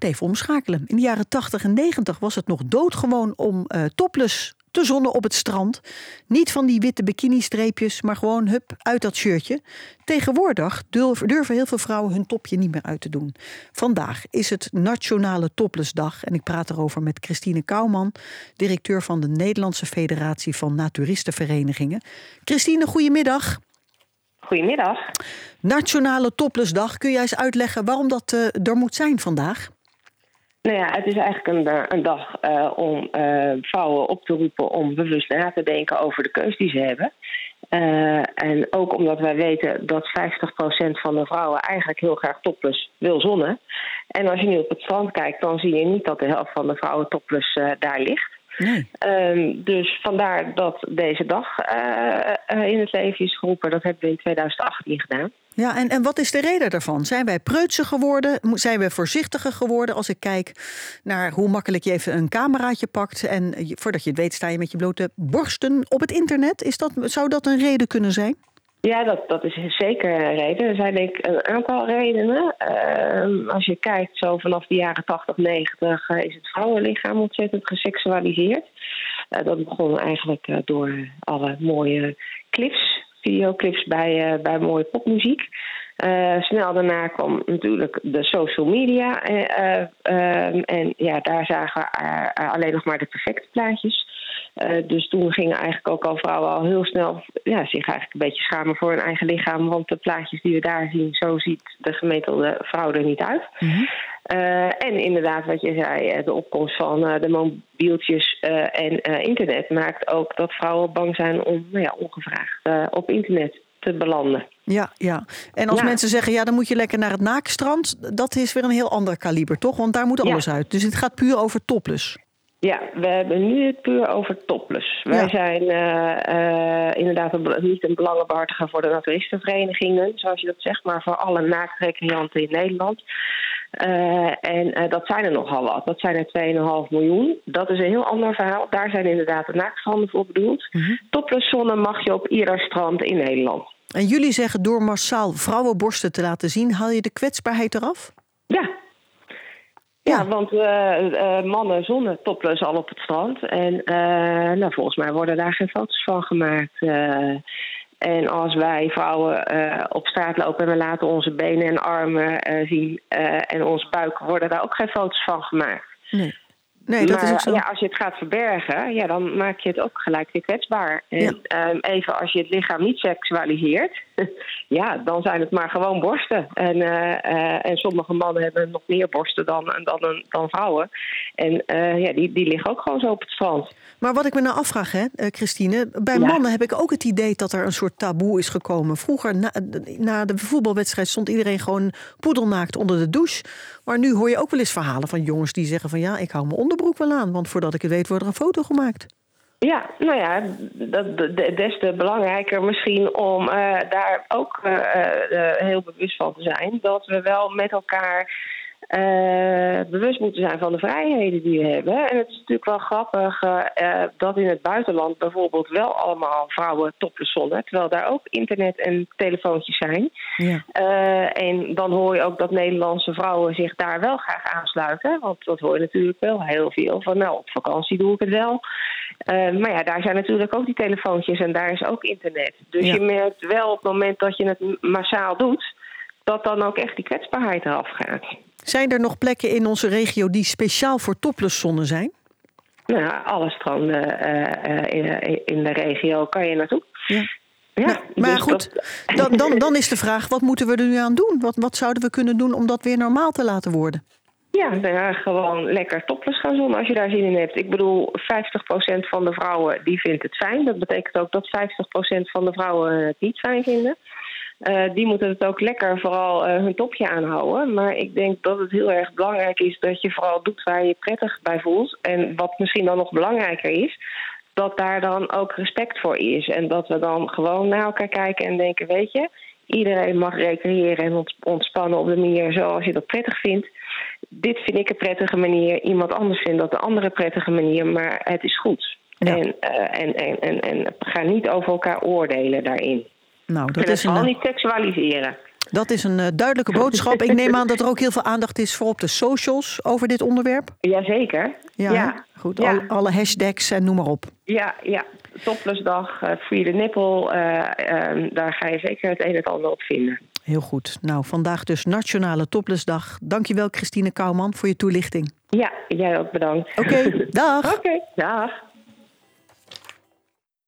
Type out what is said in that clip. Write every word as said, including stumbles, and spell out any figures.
moet even omschakelen. In de jaren tachtig en negentig was het nog doodgewoon om uh, topless te zonnen op het strand. Niet van die witte bikini-streepjes, maar gewoon hup, uit dat shirtje. Tegenwoordig durven heel veel vrouwen hun topje niet meer uit te doen. Vandaag is het Nationale Toplessdag en ik praat erover met Christine Kouwman, directeur van de Nederlandse Federatie van Naturistenverenigingen. Christine, goedemiddag. Goedemiddag. Nationale Toplessdag, kun jij eens uitleggen waarom dat uh, er moet zijn vandaag? Nou ja, het is eigenlijk een, een dag uh, om uh, vrouwen op te roepen om bewust na te denken over de keus die ze hebben. Uh, en ook omdat wij weten dat vijftig procent van de vrouwen eigenlijk heel graag topless wil zonnen. En als je nu op het strand kijkt, dan zie je niet dat de helft van de vrouwen topless uh, daar ligt. Nee. Um, dus vandaar dat deze dag uh, uh, in het leven is geroepen. Dat hebben we in twintig achttien gedaan. Ja, en, en wat is de reden daarvan? Zijn wij preutser geworden? Zijn we voorzichtiger geworden? Als ik kijk naar hoe makkelijk je even een cameraatje pakt en je, voordat je het weet sta je met je blote borsten op het internet. Is dat, zou dat een reden kunnen zijn? Ja, dat, dat is zeker een reden. Er zijn denk ik een aantal redenen. Uh, als je kijkt, zo vanaf de jaren tachtig, negentig uh, is het vrouwenlichaam ontzettend geseksualiseerd. Uh, dat begon eigenlijk uh, door alle mooie clips, videoclips bij, uh, bij mooie popmuziek. Uh, snel daarna kwam natuurlijk de social media. Uh, uh, en ja, daar zagen we uh, alleen nog maar de perfecte plaatjes. Uh, dus toen gingen eigenlijk ook al vrouwen al heel snel ja, zich eigenlijk een beetje schamen voor hun eigen lichaam. Want de plaatjes die we daar zien, zo ziet de gemiddelde vrouw er niet uit. Mm-hmm. Uh, en inderdaad, wat je zei, de opkomst van uh, de mobieltjes uh, en uh, internet maakt ook dat vrouwen bang zijn om nou ja, ongevraagd uh, op internet te belanden. Ja, ja. En als ja. mensen zeggen, ja, dan moet je lekker naar het naakstrand, dat is weer een heel ander kaliber, toch? Want daar moet alles ja. uit. Dus het gaat puur over topless. Ja, we hebben nu het puur over topless. Wij ja. zijn uh, uh, inderdaad een, niet een belangenbehartiger voor de naturistenverenigingen, zoals je dat zegt, maar voor alle naaktrecreanten in Nederland. Uh, en uh, dat zijn er nogal wat. Dat zijn er twee komma vijf miljoen. Dat is een heel ander verhaal. Daar zijn inderdaad de naaktstranden voor bedoeld. Mm-hmm. Topless zonnen mag je op ieder strand in Nederland. En jullie zeggen door massaal vrouwenborsten te laten zien, haal je de kwetsbaarheid eraf? Ja. Ja, ja want uh, uh, mannen zonnen topless al op het strand. En uh, nou, volgens mij worden daar geen foto's van gemaakt. Uh, en als wij vrouwen uh, op straat lopen en we laten onze benen en armen uh, zien uh, en onze buik, worden daar ook geen foto's van gemaakt. Nee. Nee, dat maar is ook zo. Ja, als je het gaat verbergen, ja, dan maak je het ook gelijk weer kwetsbaar. En ja. um, even als je het lichaam niet seksualiseert, ja, dan zijn het maar gewoon borsten. En, uh, uh, en sommige mannen hebben nog meer borsten dan, dan, dan vrouwen. En uh, ja, die, die liggen ook gewoon zo op het strand. Maar wat ik me nou afvraag, hè, Christine, bij ja. mannen heb ik ook het idee dat er een soort taboe is gekomen. Vroeger, na, na de voetbalwedstrijd, stond iedereen gewoon poedelnaakt onder de douche. Maar nu hoor je ook wel eens verhalen van jongens die zeggen van ja, ik hou mijn onderbroek wel aan, want voordat ik het weet wordt er een foto gemaakt. Ja, nou ja, dat, des te belangrijker misschien om uh, daar ook uh, uh, heel bewust van te zijn. Dat we wel met elkaar uh, bewust moeten zijn van de vrijheden die we hebben. En het is natuurlijk wel grappig uh, uh, dat in het buitenland bijvoorbeeld wel allemaal vrouwen topless zonnen, terwijl daar ook internet en telefoontjes zijn. Ja. Uh, en dan hoor je ook dat Nederlandse vrouwen zich daar wel graag aansluiten. Want dat hoor je natuurlijk wel heel veel van, nou, op vakantie doe ik het wel. Uh, maar ja, daar zijn natuurlijk ook die telefoontjes en daar is ook internet. Dus ja. je merkt wel op het moment dat je het massaal doet, dat dan ook echt die kwetsbaarheid eraf gaat. Zijn er nog plekken in onze regio die speciaal voor topless zonnen zijn? Nou, alle stranden uh, uh, in de regio kan je naartoe. Ja. Ja, nou, maar dus goed, dat... dan, dan, dan is de vraag, wat moeten we er nu aan doen? Wat, wat zouden we kunnen doen om dat weer normaal te laten worden? Ja, nou ja, gewoon lekker topless gaan zonnen als je daar zin in hebt. Ik bedoel, vijftig procent van de vrouwen die vindt het fijn. Dat betekent ook dat vijftig procent van de vrouwen het niet fijn vinden. Uh, die moeten het ook lekker vooral uh, hun topje aanhouden. Maar ik denk dat het heel erg belangrijk is dat je vooral doet waar je je prettig bij voelt. En wat misschien dan nog belangrijker is, dat daar dan ook respect voor is. En dat we dan gewoon naar elkaar kijken en denken, weet je, iedereen mag recreëren en ontspannen op de manier zoals je dat prettig vindt. Dit vind ik een prettige manier, iemand anders vindt dat een andere prettige manier, maar het is goed. Ja. En, uh, en, en, en, en ga niet over elkaar oordelen daarin. Nou, dat en is vooral een... niet seksualiseren. Dat is een uh, duidelijke boodschap. Ik neem aan dat er ook heel veel aandacht is voor op de socials over dit onderwerp. Jazeker. Ja, ja. goed. Ja. Al, alle hashtags en noem maar op. Ja, ja. Toplessdag, uh, Free the Nipple. Uh, um, daar ga je zeker het een en het ander op vinden. Heel goed. Nou, vandaag dus Nationale Toplessdag. Dankjewel, Christine Kouwman, voor je toelichting. Ja, jij ook bedankt. Oké, okay, dag. Oké, okay, dag.